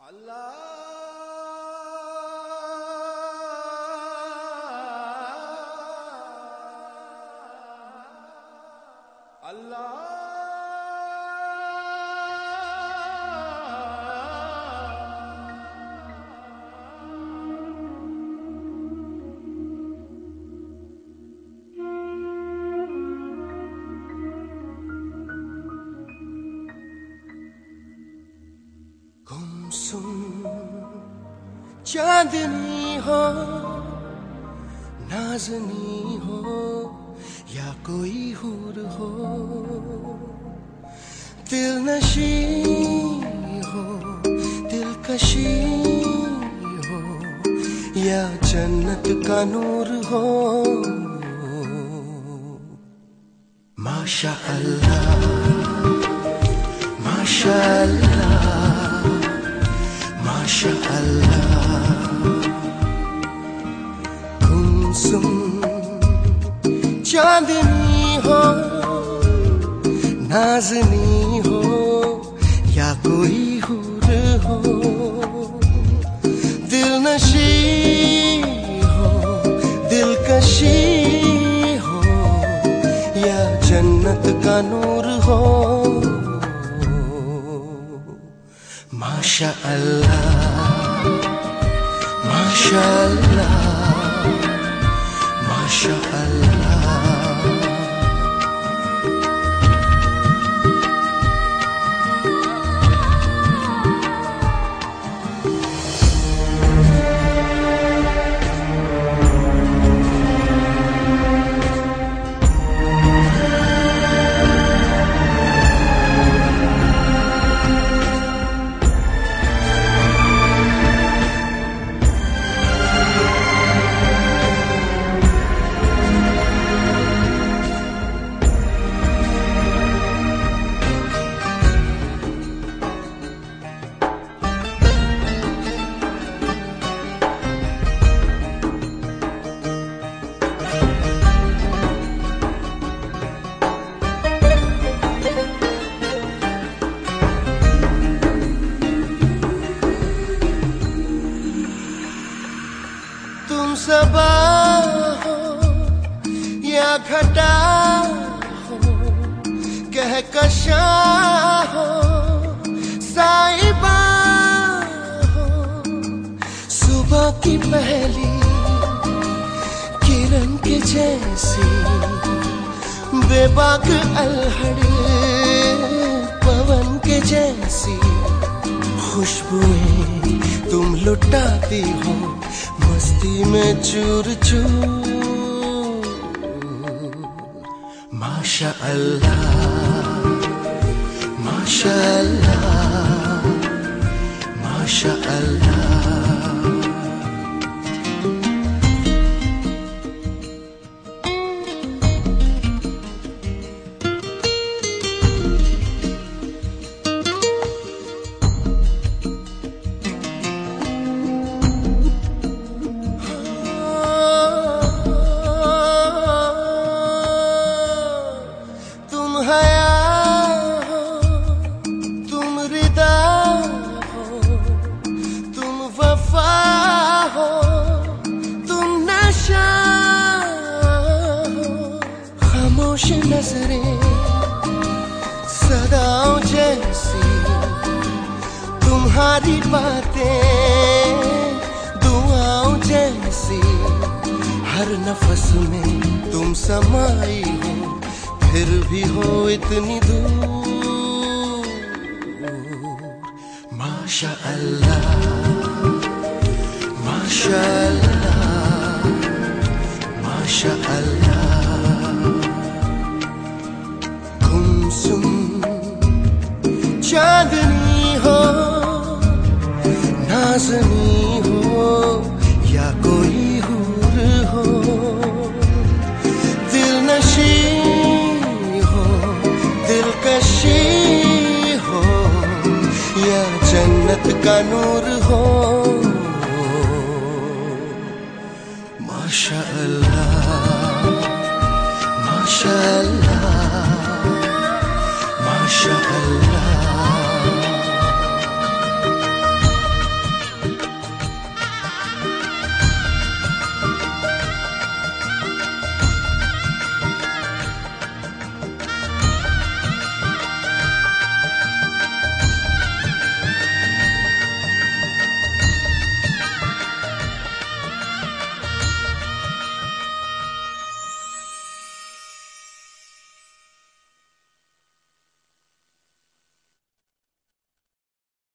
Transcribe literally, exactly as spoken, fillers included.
अल्लाह अल्लाह गुमसुम चांदनी हो, नाज़नी हो या कोई हूर हो, दिलनशी हो, दिलकशी हो या जन्नत का नूर हो, माशा अल्लाह माशा अल्लाह माशा अल्लाह। गुमसुम चांदनी हो, नाज़नी हो या कोई हूर हो, दिलनशी हो, दिलकशी हो या जन्नत का नूर हो, माशा अल्लाह माशा अल्लाह माशा अल्लाह। तुम सबा हो या घटा हो, कहकशा हो, साइबा हो, सुबह की पहली किरण के जैसी, बेबाक अल्हड़ पवन के जैसी, खुशबुएं तुम लुटाती हो मस्ती में चूर चूर, माशा अल्लाह माशा अल्लाह माशा अल्लाह। खामोश नजरें सदाओं जैसी, तुम्हारी बातें दुआओं जैसी, हर नफस में तुम समाई हो, फिर भी हो इतनी दूर, माशा अल्लाह माशा अल्लाह माशा अल्लाह। गुमसुम चांदनी हो, नाज़नी हो या कोई हूर हो, दिलनशी हो, दिलकशी हो या जन्नत का नूर हो, माशा अल्लाह माशा अल्लाह माशा अल्लाह।